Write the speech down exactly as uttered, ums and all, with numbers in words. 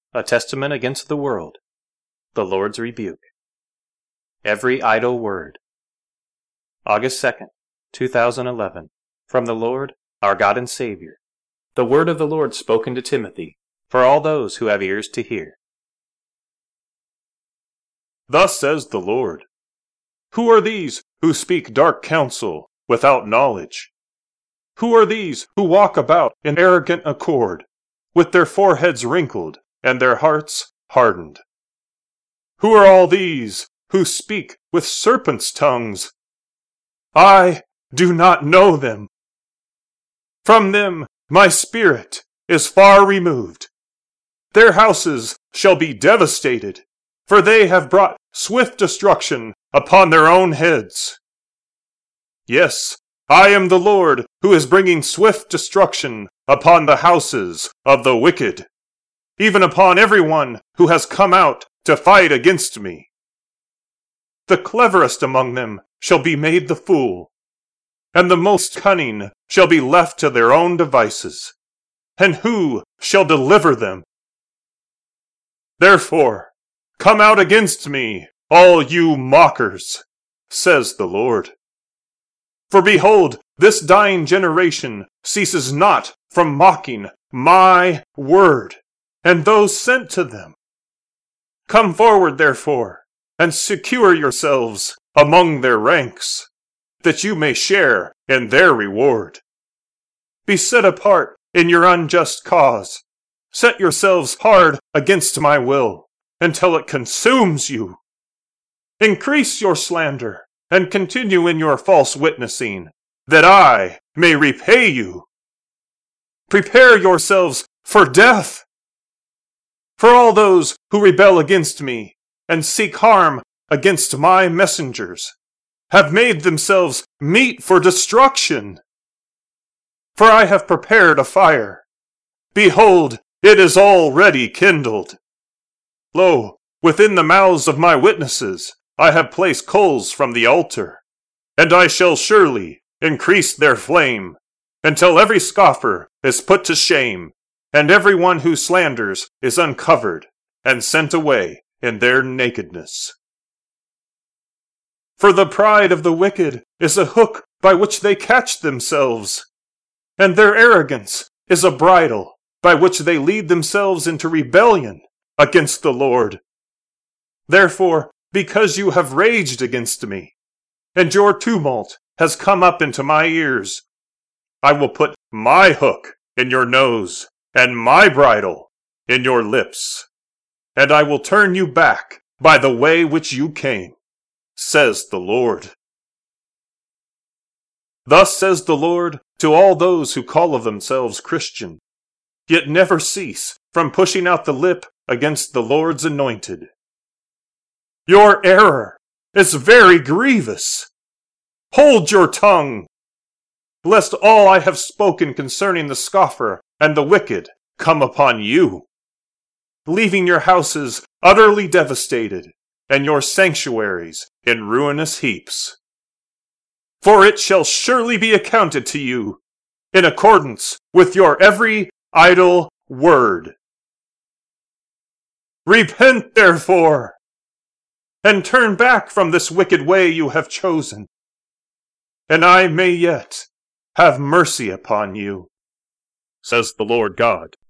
A Testament Against the World. The Lord's Rebuke. Every Idle Word. August second, two thousand eleven. From the Lord, our God and Savior. The word of the Lord spoken to Timothy, for all those who have ears to hear. Thus says the Lord, Who are these who speak dark counsel without knowledge? Who are these who walk about in arrogant accord, with their foreheads wrinkled and their hearts hardened? Who are all these who speak with serpents' tongues? I do not know them. From them my spirit is far removed. Their houses shall be devastated, for they have brought swift destruction upon their own heads. Yes, I am the Lord who is bringing swift destruction upon the houses of the wicked, even upon everyone who has come out to fight against me. The cleverest among them shall be made the fool, and the most cunning shall be left to their own devices. And who shall deliver them? Therefore, come out against me, all you mockers, says the Lord. For behold, this dying generation ceases not from mocking my word, and those sent to them. Come forward, therefore, and secure yourselves among their ranks, that you may share in their reward. Be set apart in your unjust cause. Set yourselves hard against my will, until it consumes you. Increase your slander, and continue in your false witnessing, that I may repay you. Prepare yourselves for death. For all those who rebel against me, and seek harm against my messengers, have made themselves meat for destruction. For I have prepared a fire. Behold, it is already kindled. Lo, within the mouths of my witnesses I have placed coals from the altar, and I shall surely increase their flame, until every scoffer is put to shame, and every one who slanders is uncovered and sent away in their nakedness. For the pride of the wicked is a hook by which they catch themselves, and their arrogance is a bridle by which they lead themselves into rebellion against the Lord. Therefore, because you have raged against me, and your tumult has come up into my ears, I will put my hook in your nose, and my bridle in your lips, and I will turn you back by the way which you came, says the Lord. Thus says the Lord to all those who call of themselves Christian, yet never cease from pushing out the lip against the Lord's anointed. Your error is very grievous. Hold your tongue, lest all I have spoken concerning the scoffer and the wicked come upon you, leaving your houses utterly devastated, and your sanctuaries in ruinous heaps. For it shall surely be accounted to you in accordance with your every idle word. Repent, therefore, and turn back from this wicked way you have chosen, and I may yet have mercy upon you, says the Lord God.